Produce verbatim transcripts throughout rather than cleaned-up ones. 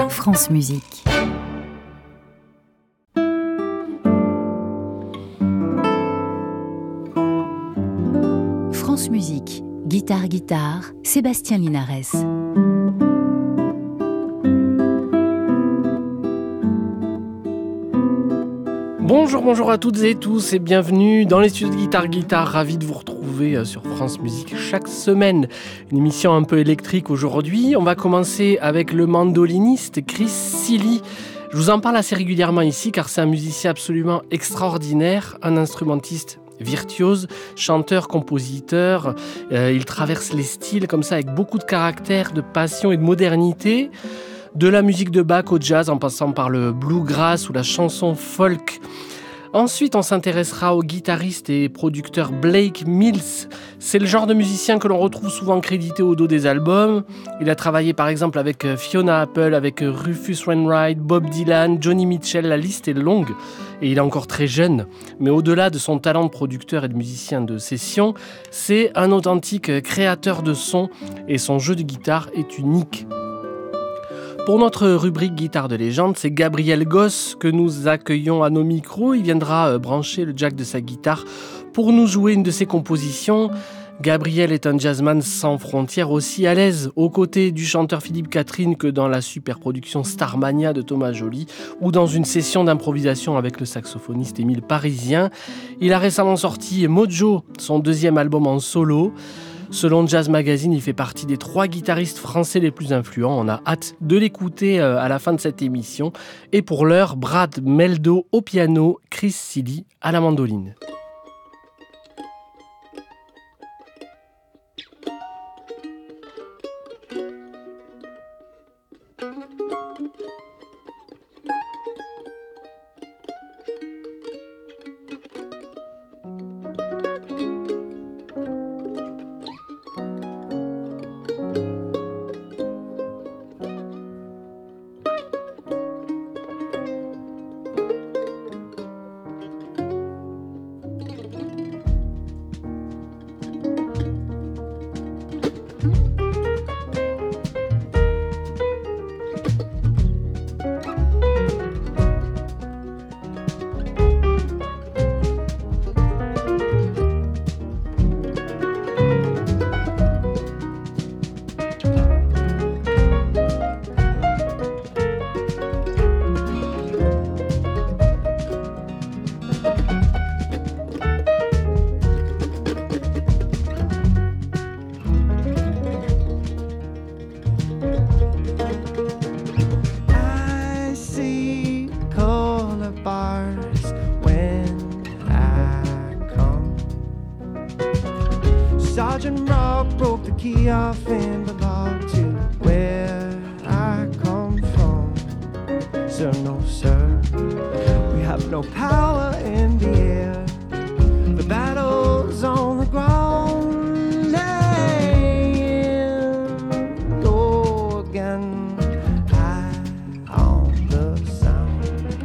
France Musique. France Musique, guitare guitare, Sébastien Linares. Bonjour, bonjour à toutes et tous et bienvenue dans les studios de Guitare Guitare. Ravi de vous retrouver sur France Musique chaque semaine. Une émission un peu électrique aujourd'hui. On va commencer avec le mandoliniste Chris Seeley. Je vous en parle assez régulièrement ici car c'est un musicien absolument extraordinaire, un instrumentiste virtuose, chanteur, compositeur. Euh, il traverse les styles comme ça avec beaucoup de caractère, de passion et de modernité. De la musique de Bach au jazz en passant par le bluegrass ou la chanson folk. Ensuite, on s'intéressera au guitariste et producteur Blake Mills. C'est le genre de musicien que l'on retrouve souvent crédité au dos des albums. Il a travaillé par exemple avec Fiona Apple, avec Rufus Wainwright, Bob Dylan, Johnny Mitchell, la liste est longue. Et il est encore très jeune. Mais au-delà de son talent de producteur et de musicien de session, c'est un authentique créateur de sons et son jeu de guitare est unique. Pour notre rubrique Guitare de légende, c'est Gabriel Goss que nous accueillons à nos micros. Il viendra brancher le jack de sa guitare pour nous jouer une de ses compositions. Gabriel est un jazzman sans frontières, aussi à l'aise aux côtés du chanteur Philippe Catherine que dans la super production Starmania de Thomas Joly ou dans une session d'improvisation avec le saxophoniste Émile Parisien. Il a récemment sorti Mojo, son deuxième album en solo. Selon Jazz Magazine, il fait partie des trois guitaristes français les plus influents. On a hâte de l'écouter à la fin de cette émission. Et pour l'heure, Brad Mehldau au piano, Chris Seeley à la mandoline. Sergeant Rock broke the key off in the lock to where I come from. Sir, no, sir, we have no power in the air. The battle's on the ground. And go again, high on the sound.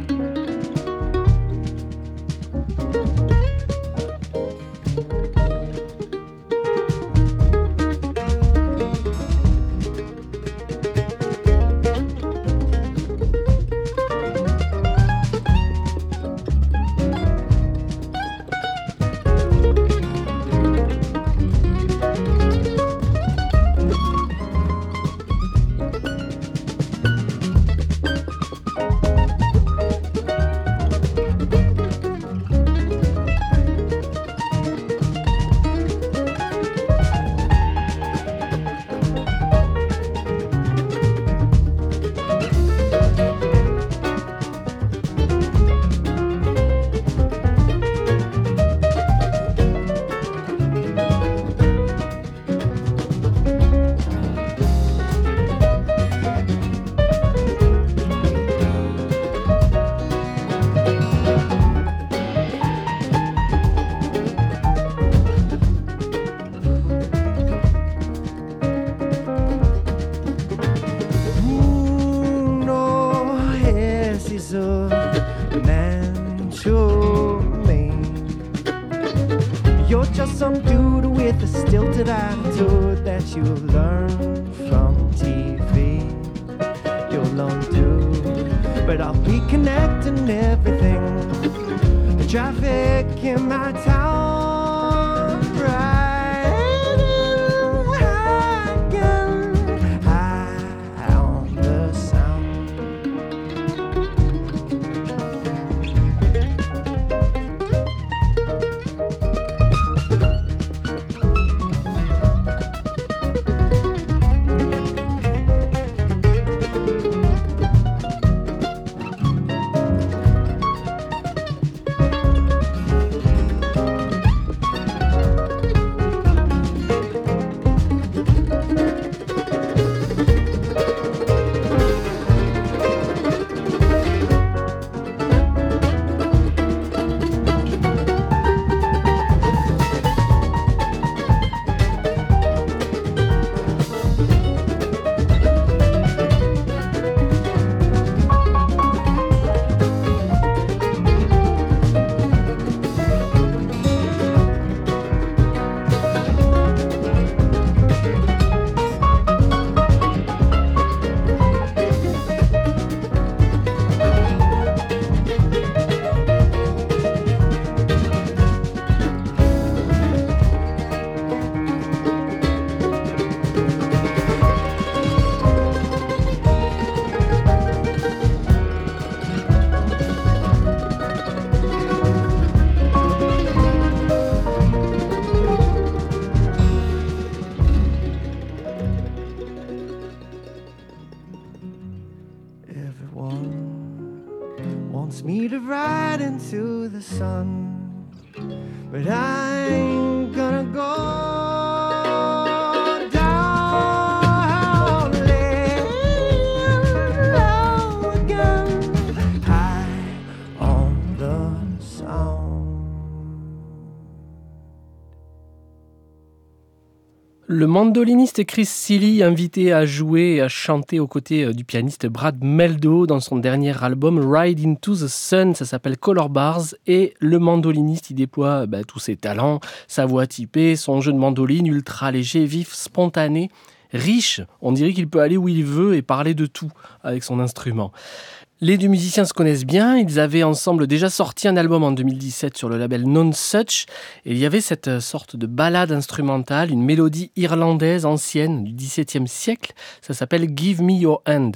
just some dude with a stilted attitude that you learn from T V. You'll learn to but I'll be connecting everything. The traffic in my town, riding high again, high on the sound. Me to ride into the sun, but I ain't gonna go down, laying low again, high on the sound. Le mandoliniste Chris Seeley, invité à jouer et à chanter aux côtés du pianiste Brad Mehldau dans son dernier album Ride into the Sun, ça s'appelle Color Bars, et le mandoliniste y déploie bah, tous ses talents, sa voix typée, son jeu de mandoline ultra léger, vif, spontané, riche. On dirait qu'il peut aller où il veut et parler de tout avec son instrument. Les deux musiciens se connaissent bien, ils avaient ensemble déjà sorti un album en deux mille dix-sept sur le label Nonesuch, et il y avait cette sorte de ballade instrumentale, une mélodie irlandaise ancienne du dix-septième siècle, ça s'appelle Give Me Your Hand.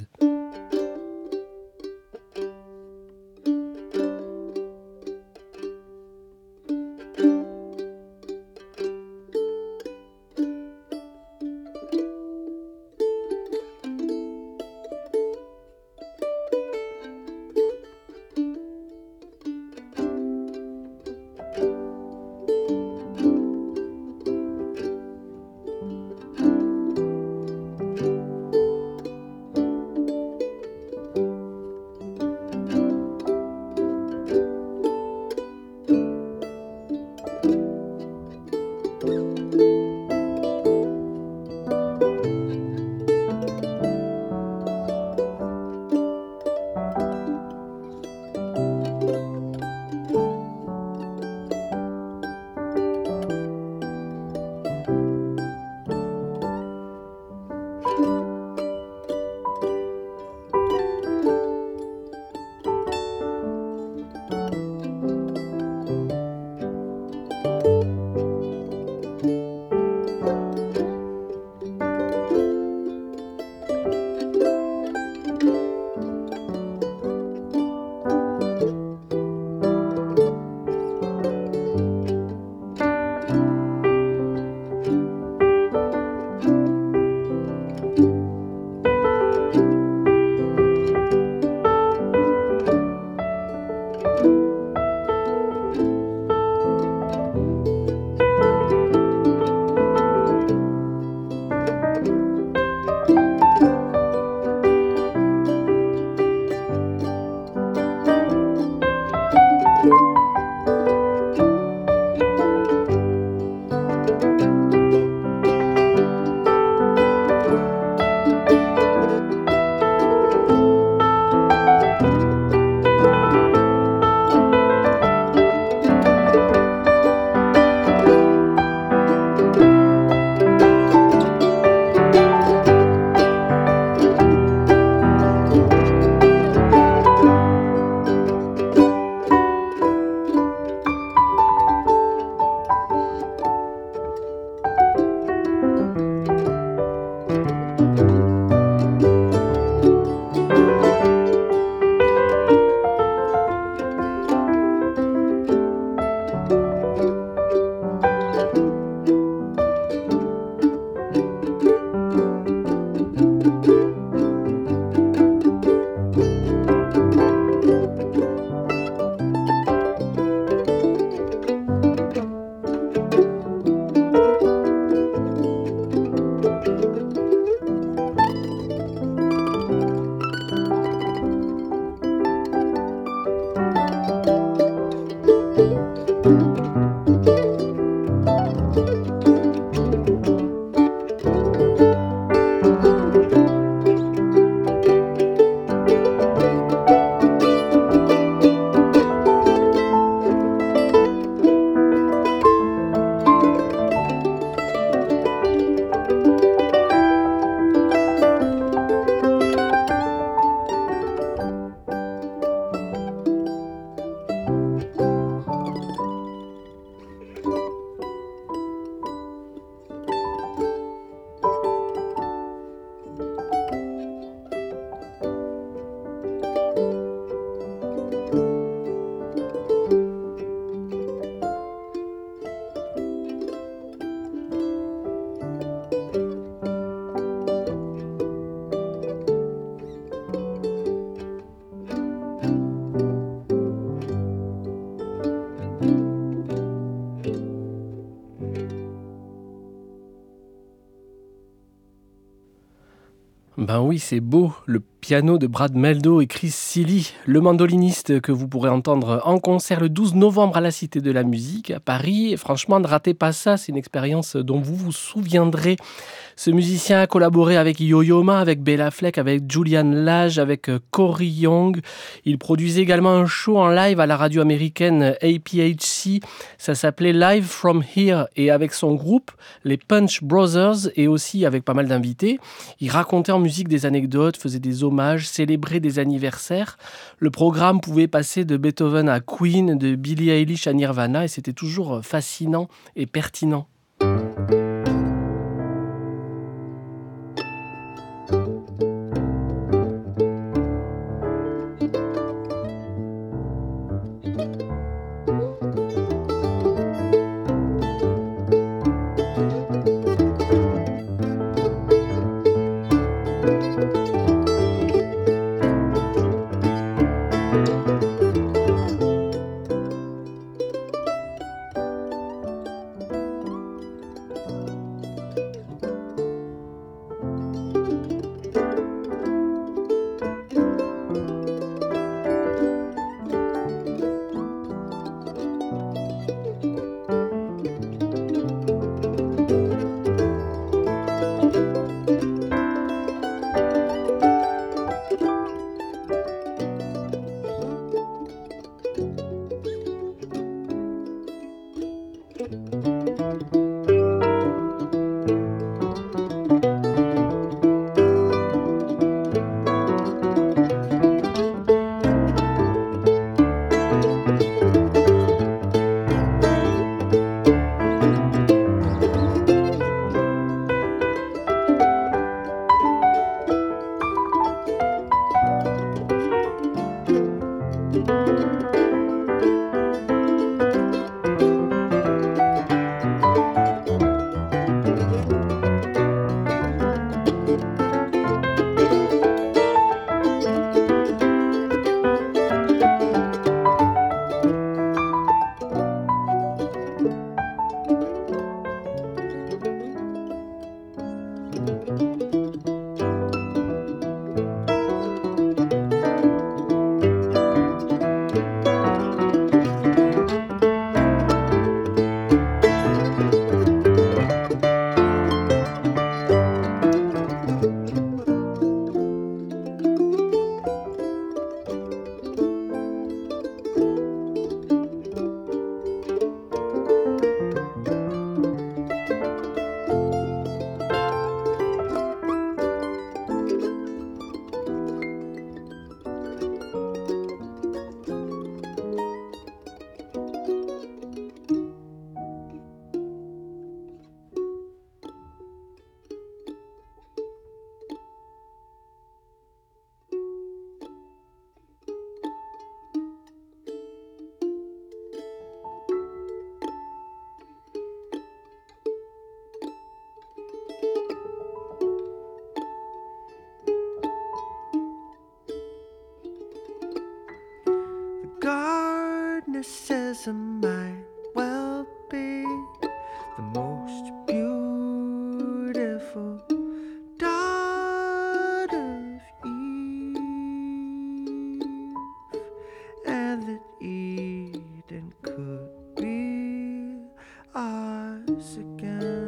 Ben oui, c'est beau, le piano de Brad Mehldau et Chris Seeley, le mandoliniste que vous pourrez entendre en concert le douze novembre à la Cité de la Musique à Paris. Et franchement, ne ratez pas ça, c'est une expérience dont vous vous souviendrez. Ce musicien a collaboré avec Yo-Yo Ma, avec Bela Fleck, avec Julian Lage, avec Corey Young. Il produisait également un show en live à la radio américaine A P H C. Ça s'appelait Live From Here. Et avec son groupe, les Punch Brothers, et aussi avec pas mal d'invités, il racontait en musique des anecdotes, faisait des hommages, célébrait des anniversaires. Le programme pouvait passer de Beethoven à Queen, de Billie Eilish à Nirvana, et c'était toujours fascinant et pertinent. Gardener says I might well be the most beautiful daughter of Eve, and that Eden could be ours again.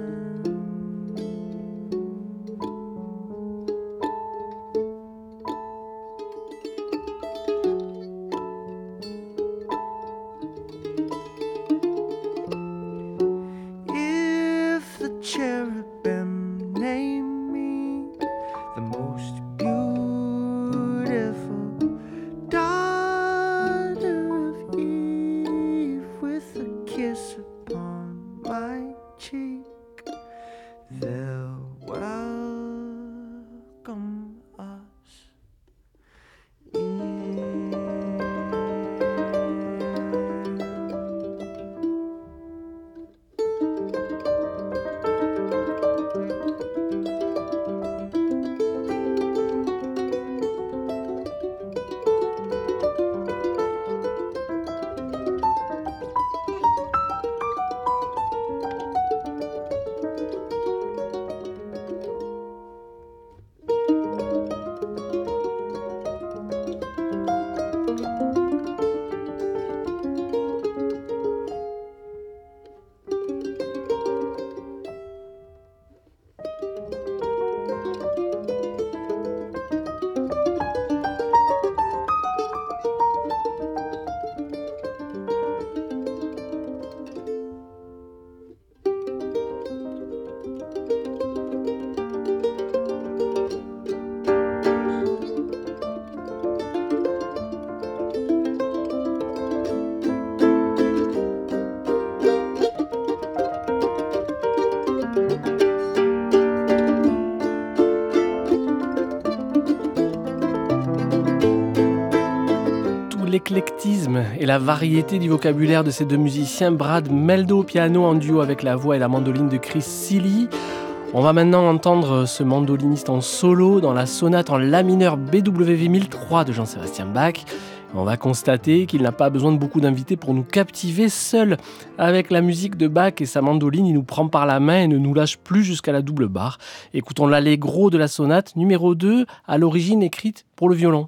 l'éclectisme et la variété du vocabulaire de ces deux musiciens, Brad Mehldau au piano en duo avec la voix et la mandoline de Chris Seeley. On va maintenant entendre ce mandoliniste en solo dans la sonate en la mineur B W V mille trois de Jean-Sébastien Bach. On va constater qu'il n'a pas besoin de beaucoup d'invités pour nous captiver. Seul avec la musique de Bach et sa mandoline, il nous prend par la main et ne nous lâche plus jusqu'à la double barre. Écoutons l'allegro de la sonate numéro deux, à l'origine écrite pour le violon.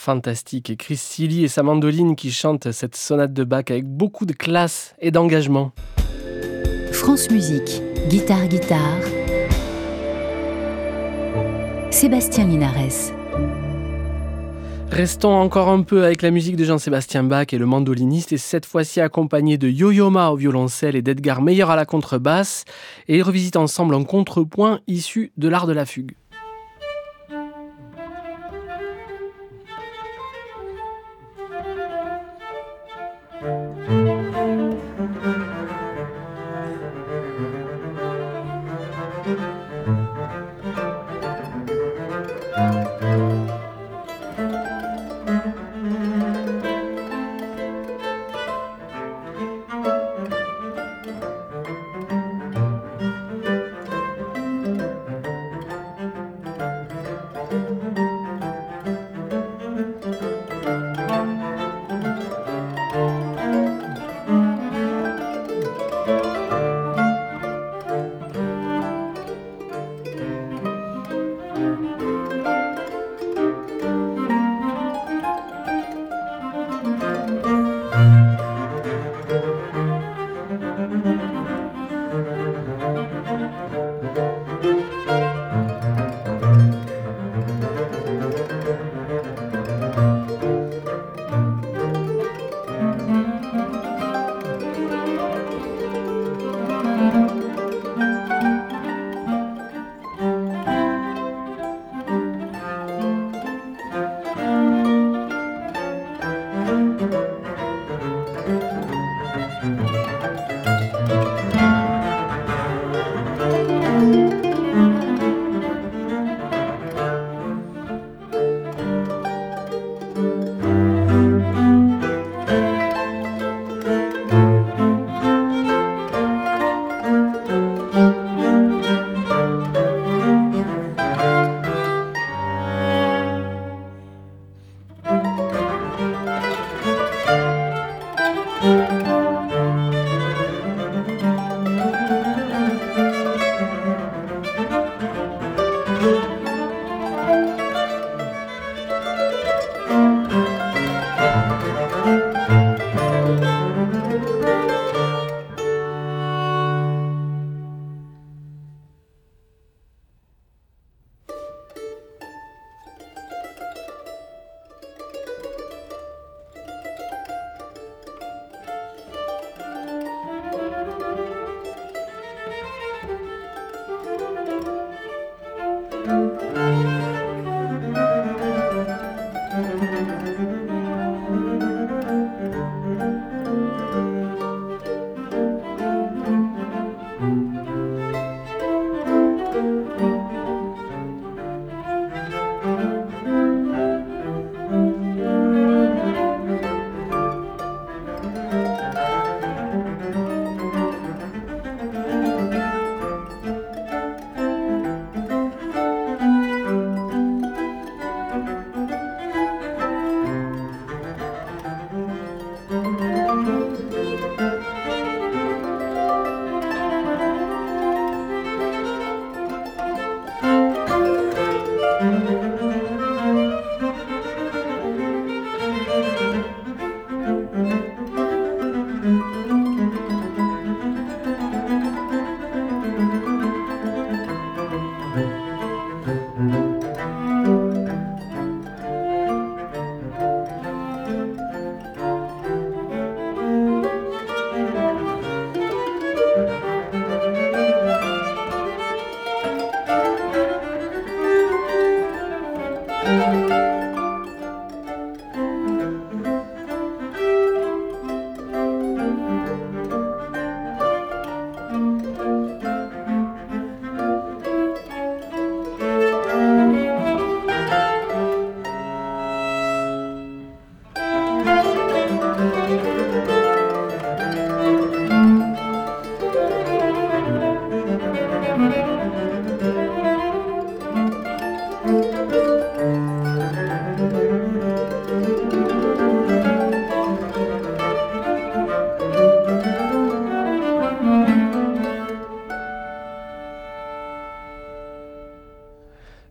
fantastique. Chris Seeley et sa mandoline qui chantent cette sonate de Bach avec beaucoup de classe et d'engagement. France Musique, guitare, guitare. Sébastien Linares. Restons encore un peu avec la musique de Jean-Sébastien Bach et le mandoliniste, et cette fois-ci accompagné de Yo-Yo Ma au violoncelle et d'Edgar Meyer à la contrebasse, et ils revisitent ensemble un contrepoint issu de l'art de la fugue.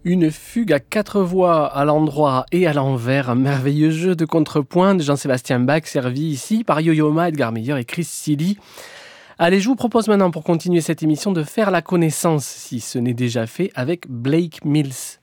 Une fugue à quatre voix à l'endroit et à l'envers, un merveilleux jeu de contrepoint de Jean-Sébastien Bach servi ici par Yo-Yo Ma, Edgar Meyer et Chris Seeley. Allez, je vous propose maintenant pour continuer cette émission de faire la connaissance, si ce n'est déjà fait, avec Blake Mills.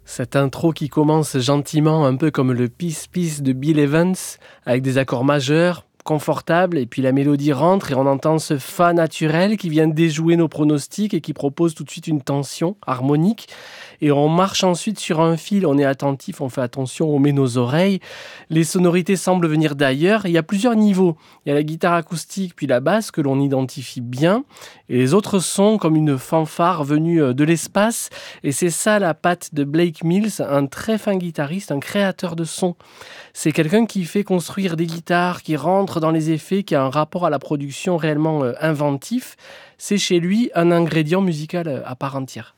Cette intro qui commence gentiment, un peu comme le Peace Peace de Bill Evans, avec des accords majeurs, confortables, et puis la mélodie rentre et on entend ce fa naturel qui vient déjouer nos pronostics et qui propose tout de suite une tension harmonique. Et on marche ensuite sur un fil, on est attentif, on fait attention, on met nos oreilles. Les sonorités semblent venir d'ailleurs. Il y a plusieurs niveaux. Il y a la guitare acoustique puis la basse que l'on identifie bien. Et les autres sons comme une fanfare venue de l'espace. Et c'est ça la patte de Blake Mills, un très fin guitariste, un créateur de sons. C'est quelqu'un qui fait construire des guitares, qui rentre dans les effets, qui a un rapport à la production réellement inventif. C'est chez lui un ingrédient musical à part entière.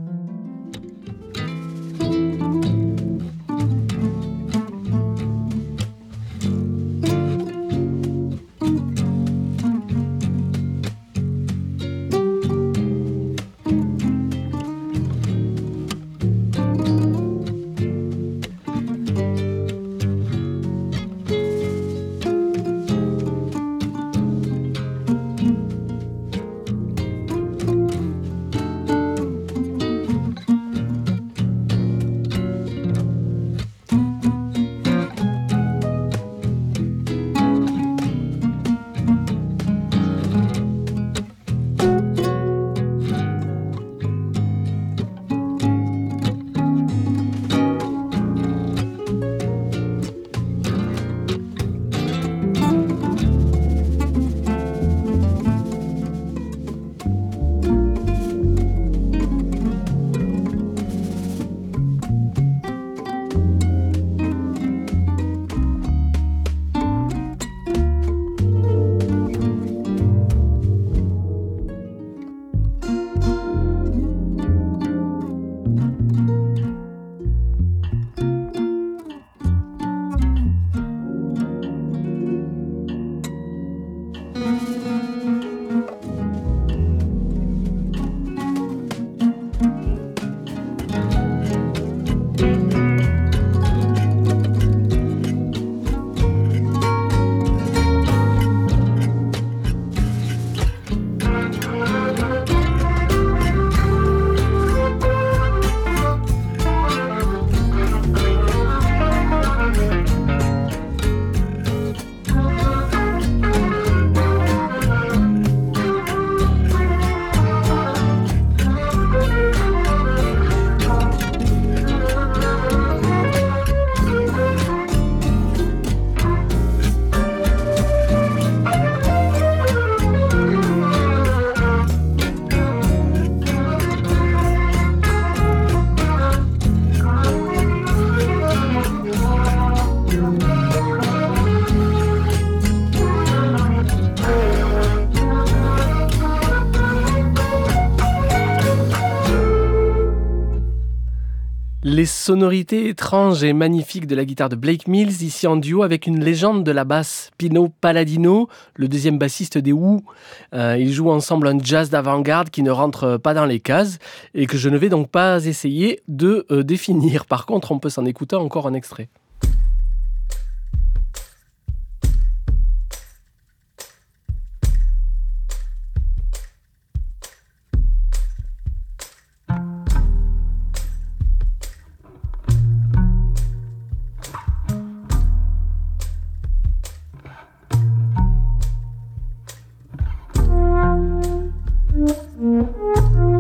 Les sonorités étranges et magnifiques de la guitare de Blake Mills, ici en duo avec une légende de la basse, Pino Palladino, le deuxième bassiste des Who. Euh, ils jouent ensemble un jazz d'avant-garde qui ne rentre pas dans les cases et que je ne vais donc pas essayer de euh, définir. Par contre, on peut s'en écouter encore un extrait.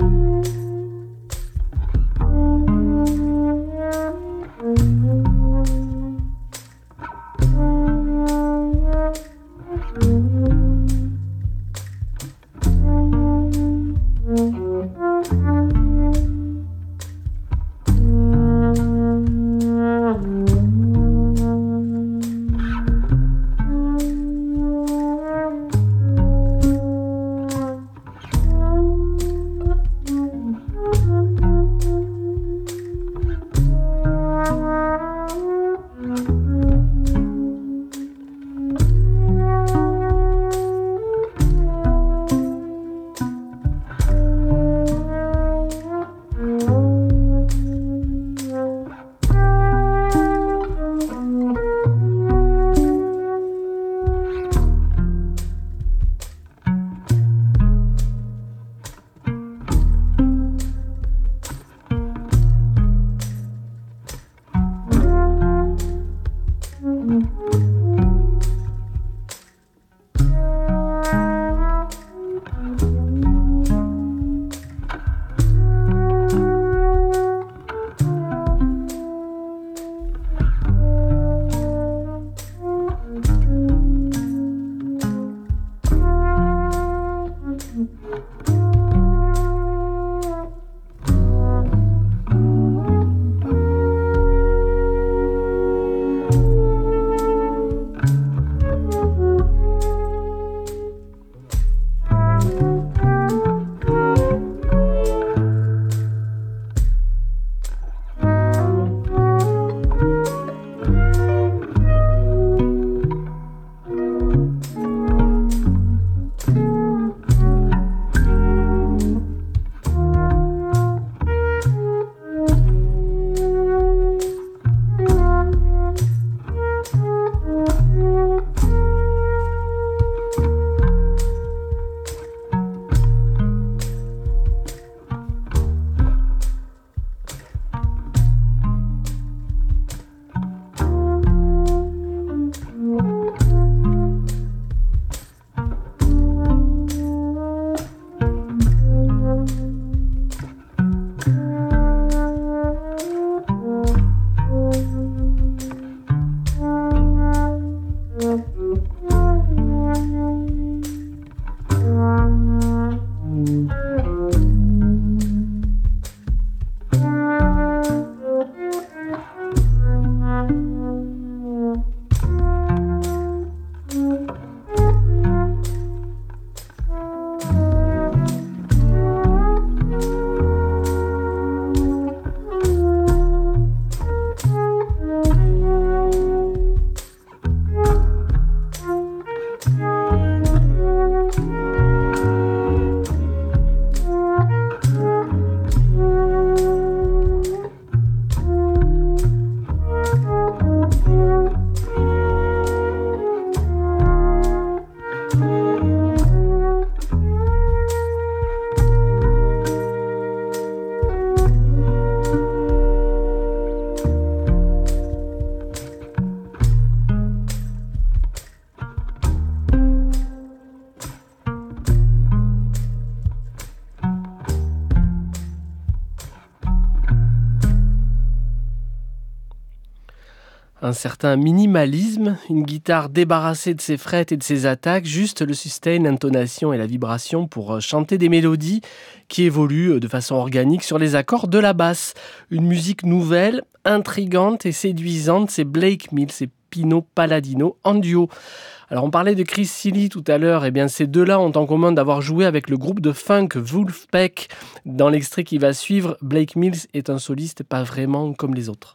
Thank you. Un certain minimalisme, une guitare débarrassée de ses frettes et de ses attaques, juste le sustain, l'intonation et la vibration pour chanter des mélodies qui évoluent de façon organique sur les accords de la basse. Une musique nouvelle, intrigante et séduisante, c'est Blake Mills et Pino Palladino en duo. Alors on parlait de Chris Seeley tout à l'heure, et bien ces deux-là ont en commun d'avoir joué avec le groupe de funk Vulfpeck. Dans l'extrait qui va suivre, Blake Mills est un soliste pas vraiment comme les autres.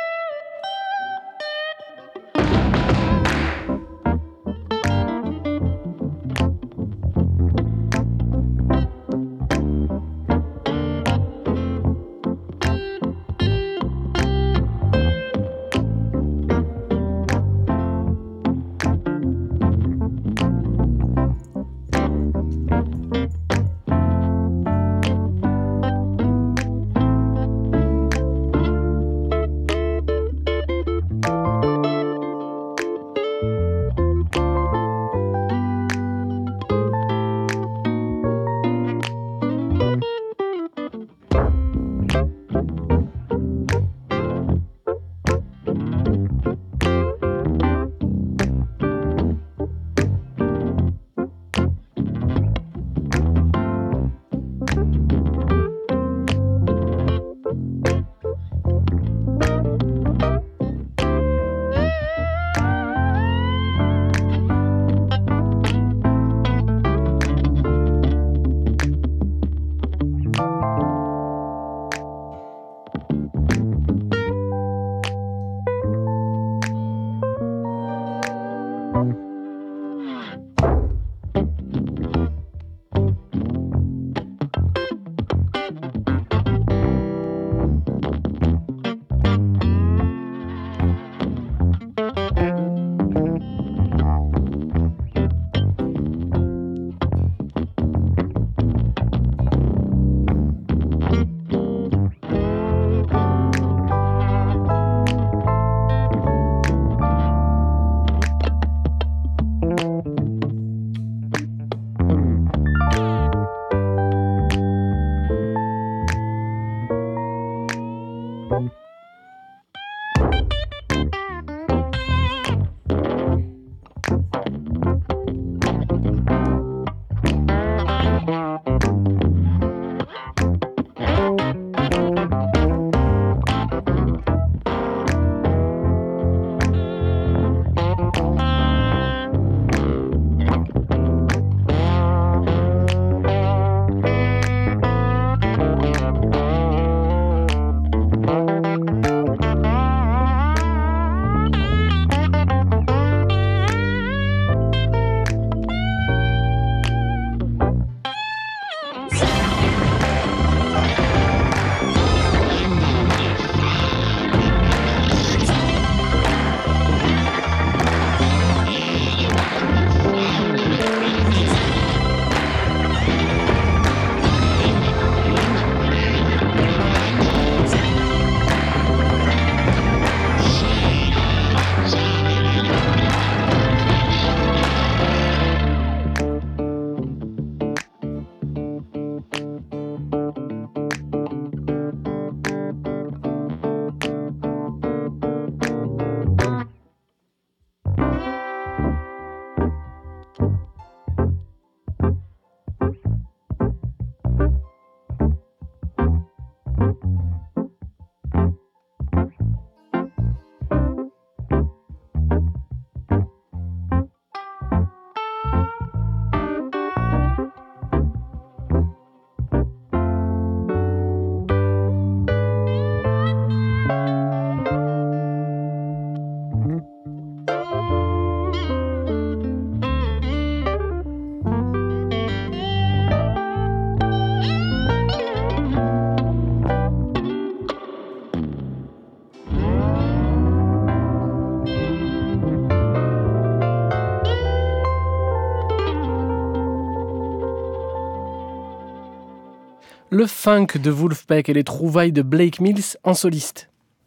Le funk de Vulfpeck et les trouvailles de Blake Mills en soliste.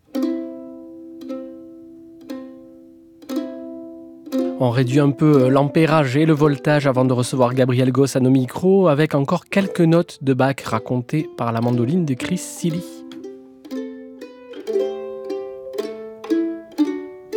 On réduit un peu l'ampérage et le voltage avant de recevoir Gabriel Goss à nos micros avec encore quelques notes de Bach racontées par la mandoline de Chris Seeley.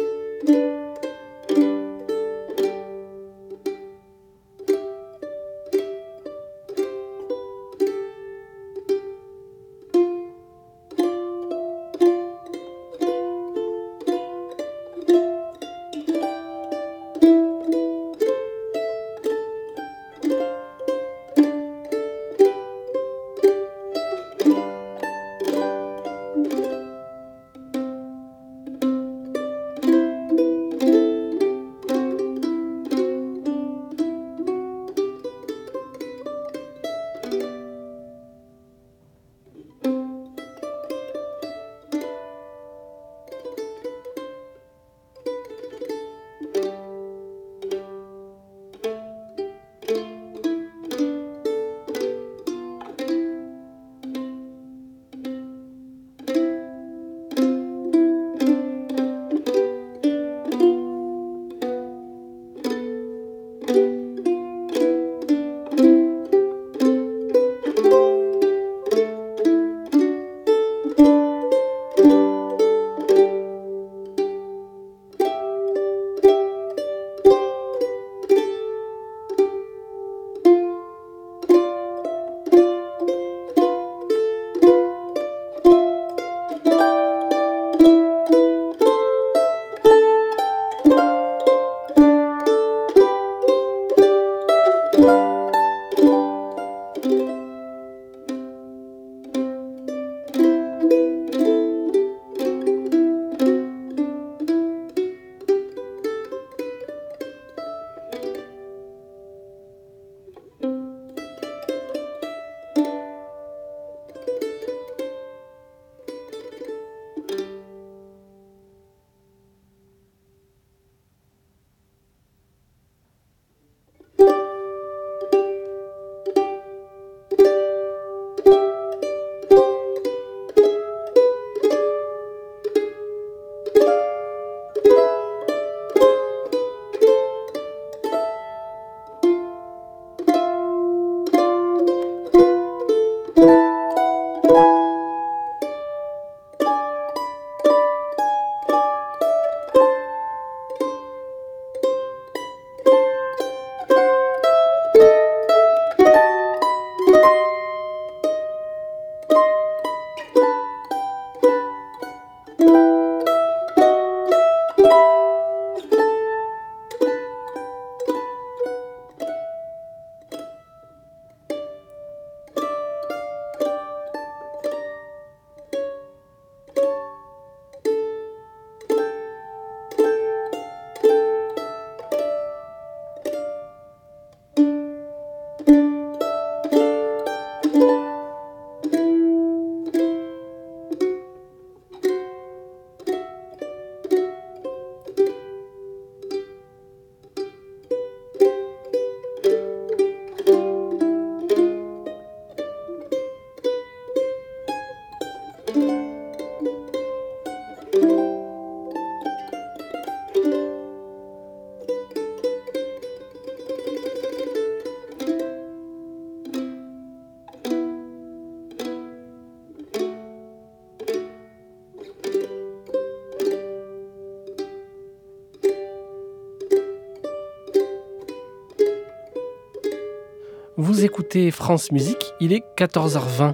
Vous écoutez France Musique, il est quatorze heures vingt.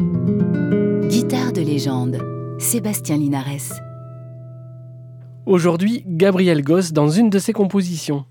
Guitare de légende, Sébastien Linares. Aujourd'hui, Gabriel Gosse dans une de ses compositions.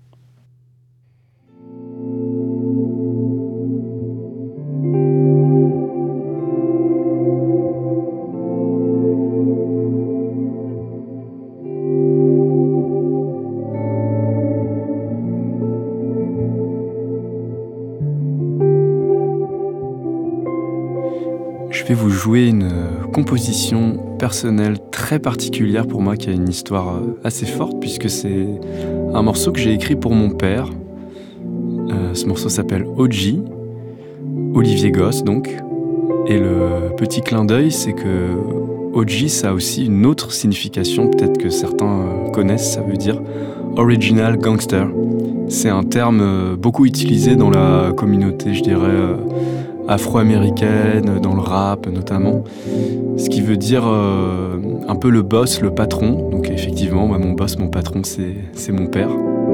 Je vais vous jouer une composition personnelle très particulière pour moi qui a une histoire assez forte puisque c'est un morceau que j'ai écrit pour mon père. Euh, ce morceau s'appelle O G, Olivier Gosse donc. Et le petit clin d'œil, c'est que O G, ça a aussi une autre signification, peut-être que certains connaissent, ça veut dire Original Gangster. C'est un terme beaucoup utilisé dans la communauté, je dirais, afro-américaine, dans le rap notamment, ce qui veut dire euh, un peu le boss, le patron. Donc effectivement, moi, mon boss, mon patron, c'est, c'est mon père.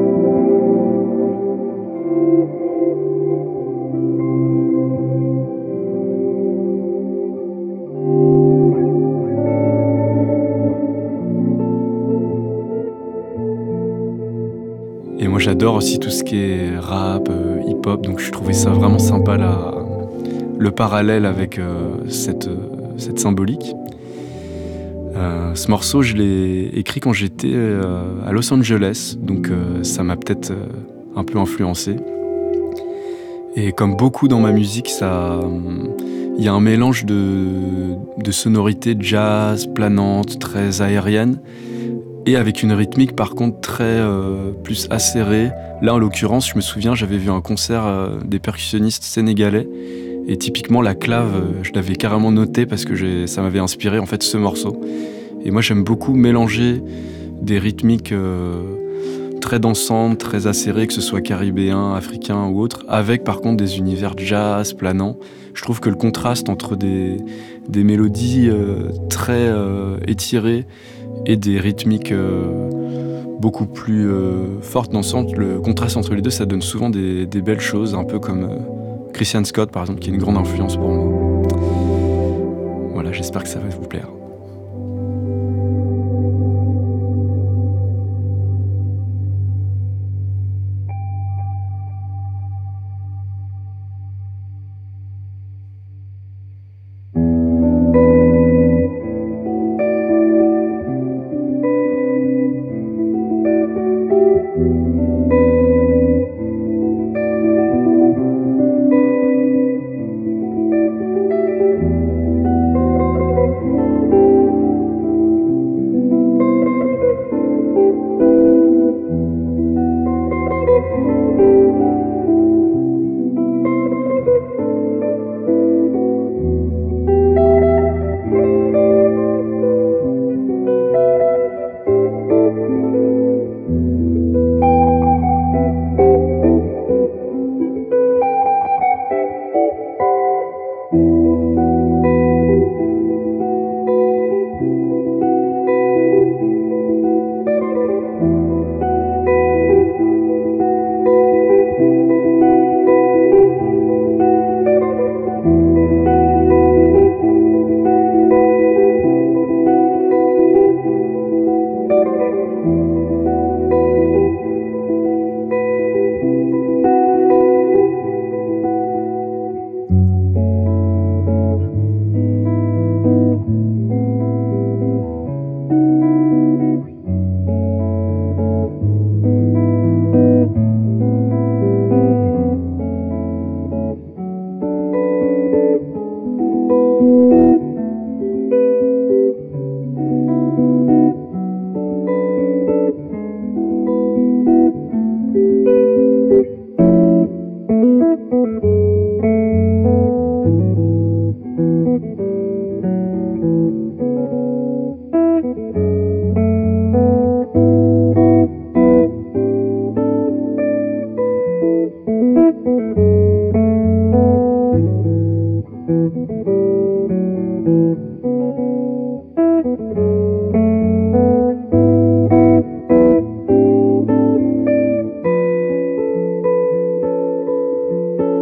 Et moi j'adore aussi tout ce qui est rap, euh, hip-hop, donc je trouvais ça vraiment sympa là. Le parallèle avec euh, cette, euh, cette symbolique. Euh, ce morceau, je l'ai écrit quand j'étais euh, à Los Angeles, donc euh, ça m'a peut-être euh, un peu influencé. Et comme beaucoup dans ma musique, ça, il y a un mélange de, de sonorités jazz, planantes, très aériennes, et avec une rythmique par contre très euh, plus acérée. Là, en l'occurrence, je me souviens, j'avais vu un concert euh, des percussionnistes sénégalais. Et typiquement, la clave, je l'avais carrément notée parce que j'ai, ça m'avait inspiré en fait ce morceau. Et moi, j'aime beaucoup mélanger des rythmiques euh, très dansantes, très acérées, que ce soit caribéen, africain ou autre, avec par contre des univers jazz, planants. Je trouve que le contraste entre des, des mélodies euh, très euh, étirées et des rythmiques euh, beaucoup plus euh, fortes, dansantes, le contraste entre les deux, ça donne souvent des, des belles choses, un peu comme... Euh, Christian Scott, par exemple, qui est une grande influence pour moi. Voilà, j'espère que ça va vous plaire.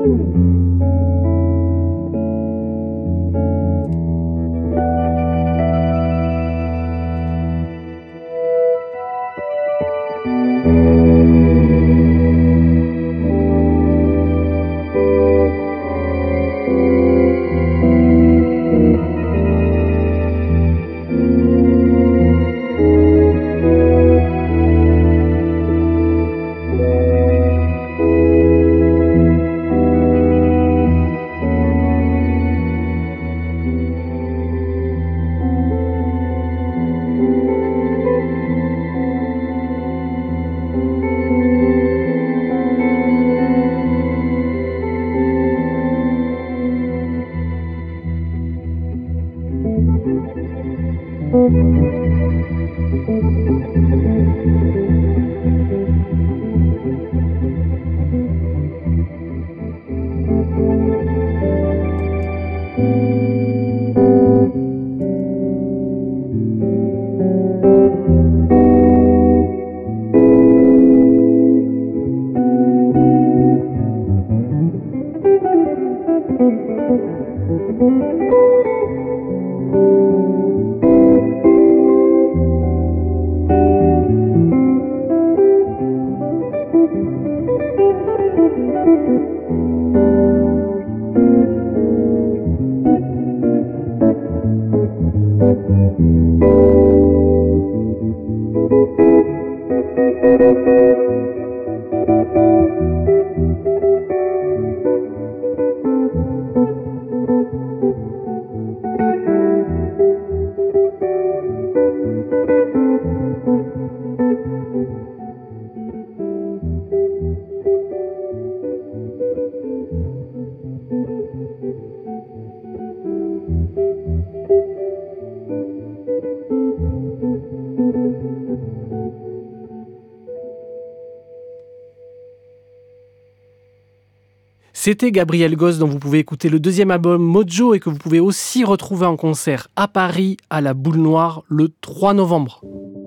C'était Gabriel Gosse, dont vous pouvez écouter le deuxième album Mojo et que vous pouvez aussi retrouver en concert à Paris à la Boule Noire le trois novembre.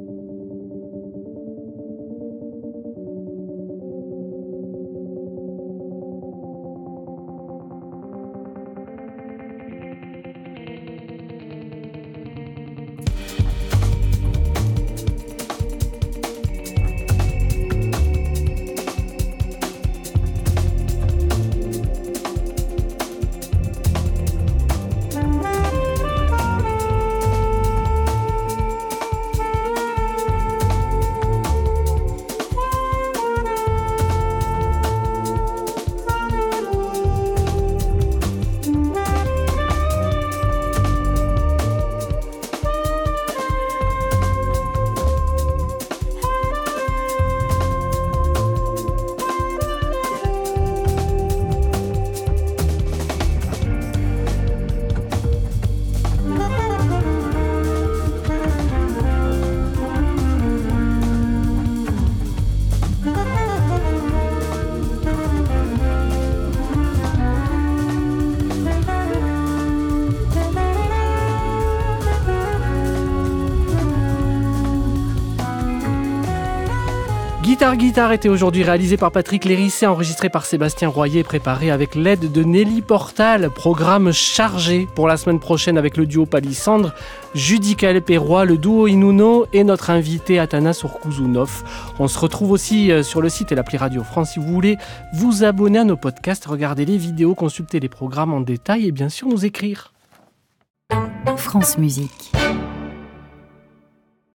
Guitare Guitare était aujourd'hui réalisé par Patrick Lérissé, enregistré par Sébastien Royer et préparé avec l'aide de Nelly Portal. Programme chargé pour la semaine prochaine avec le duo Palissandre, Judy Calpérois, le duo Inuno et notre invité Athanas Urkouzounov. On se retrouve aussi sur le site et l'appli Radio France si vous voulez vous abonner à nos podcasts, regarder les vidéos, consulter les programmes en détail et bien sûr nous écrire. France Musique.